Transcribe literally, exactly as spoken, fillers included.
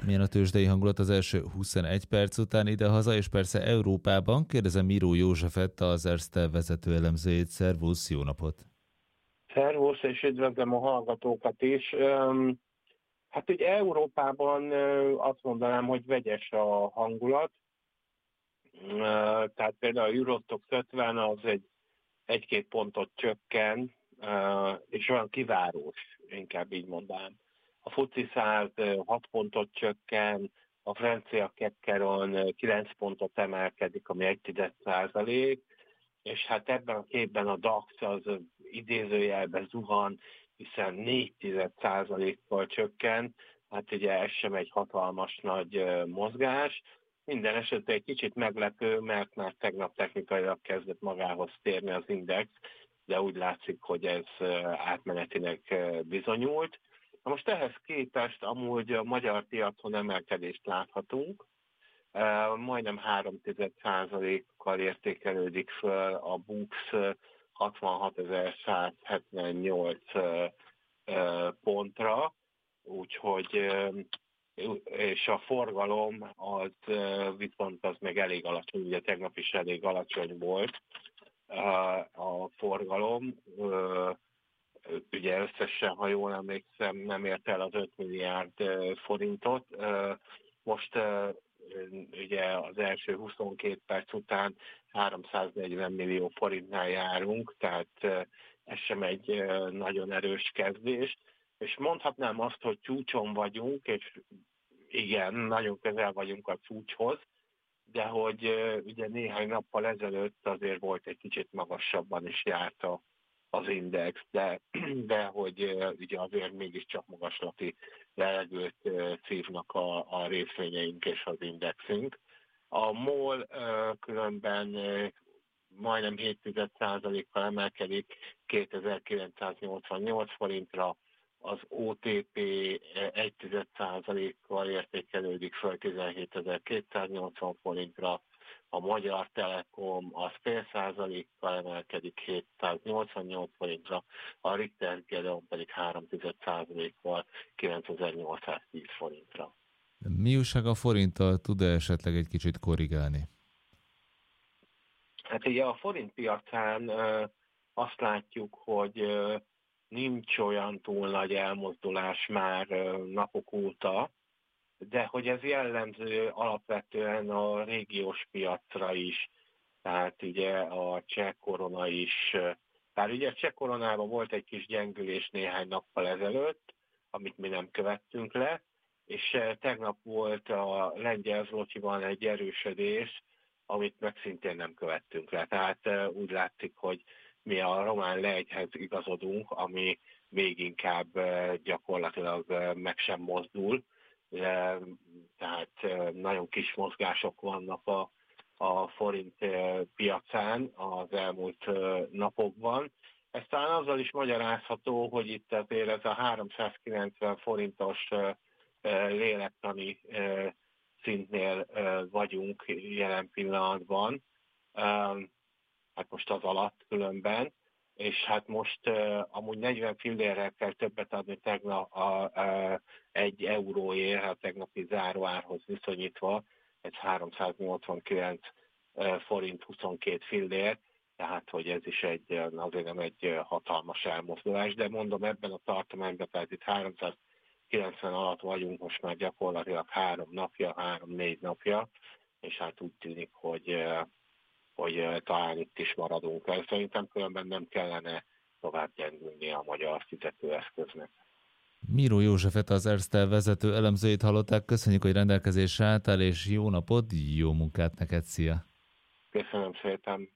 Milyen a tőzsdei hangulat az első huszonegy perc után idehaza, és persze Európában? Kérdezem Miró Józsefet, az Erste vezető elemzőjét. Szervusz, jó napot! Szervusz, és üdvözlöm a hallgatókat is. Öm, Hát ugye Európában ö, azt mondanám, hogy vegyes a hangulat. Ö, Tehát például a Eurostoxx ötven az egy egy-két pontot csökken, ö, és olyan kivárós, inkább így mondanám. A FTSE száz ö, hat pontot csökken, a francia Kekkeron kilenc pontot emelkedik, ami egy tized százalék, és hát ebben a képben a DAX az idézőjelben zuhan, hiszen négy tized százalékkal csökken, hát ugye ez sem egy hatalmas nagy ö, mozgás. Minden esetre egy kicsit meglepő, mert már tegnap technikailag kezdett magához térni az index, de úgy látszik, hogy ez ö, átmenetinek ö, bizonyult. Na most ehhez képest amúgy a magyar piacon emelkedést láthatunk. Uh, majdnem három tized százalékkal értékelődik föl a BUX hatvanhatezer-százhetvennyolc uh, uh, pontra, úgyhogy uh, és a forgalom az uh, viszont az meg elég alacsony, ugye tegnap is elég alacsony volt uh, a forgalom, uh, ugye összesen, ha jól emlékszem, nem ért el az öt milliárd uh, forintot. Uh, most uh, ugye az első huszonkét perc után háromszáznegyven millió forintnál járunk, tehát ez sem egy nagyon erős kezdés, és mondhatnám azt, hogy csúcson vagyunk, és igen, nagyon közel vagyunk a csúcshoz, de hogy ugye néhány nappal ezelőtt azért volt egy kicsit magasabban is járt a az index, de, de hogy ugye azért mégiscsak magaslati levegőt szívnak a, a részvényeink és az indexünk. A MOL különben majdnem hét tized százalékkal emelkedik kétezer-kilencszáznyolcvannyolc forintra, az o té pé egy tized százalékkal értékelődik föl tizenhétezer-kétszáznyolcvan forintra, a Magyar Telekom az fél százalékkal emelkedik hétszáznyolcvannyolc forintra, a Richter Gedeon pedig három tized százalékkal kilencezer-nyolcszáztíz forintra. Mi újság a forinttal, tud-e esetleg egy kicsit korrigálni? Hát ugye a forint piacán azt látjuk, hogy nincs olyan túl nagy elmozdulás már napok óta, de hogy ez jellemző alapvetően a régiós piacra is, tehát ugye a cseh korona is, tehát ugye a cseh koronában volt egy kis gyengülés néhány nappal ezelőtt, amit mi nem követtünk le, és tegnap volt a lengyel zlotyiban egy erősödés, amit meg szintén nem követtünk le. Tehát úgy látszik, hogy mi a román lejgyhez igazodunk, ami még inkább gyakorlatilag meg sem mozdul, tehát nagyon kis mozgások vannak a, a forint piacán az elmúlt napokban. Ez talán azzal is magyarázható, hogy itt azért ez a háromszázkilencven forintos lélektani szintnél vagyunk jelen pillanatban, hát most az alatt különben, és hát most uh, amúgy negyven fillérrel kell többet adni tegnap a, a, egy euróért, a tegnapi záróárhoz viszonyítva, ez háromszáznyolcvankilenc uh, forint huszonkét fillér, tehát hogy ez is egy, azért nem egy hatalmas elmozdulás, de mondom ebben a tartományban, tehát itt háromszázkilencven alatt vagyunk most már gyakorlatilag három napja, három-négy napja, és hát úgy tűnik, hogy uh, hogy talán itt is maradunk el. Szerintem különben nem kellene tovább gyengülni a magyar fizetőeszköznek. Miró Józsefet, az Erste vezető elemzőjét hallották. Köszönjük, hogy rendelkezésre álltál, és jó napot, jó munkát neked, szia! Köszönöm szépen!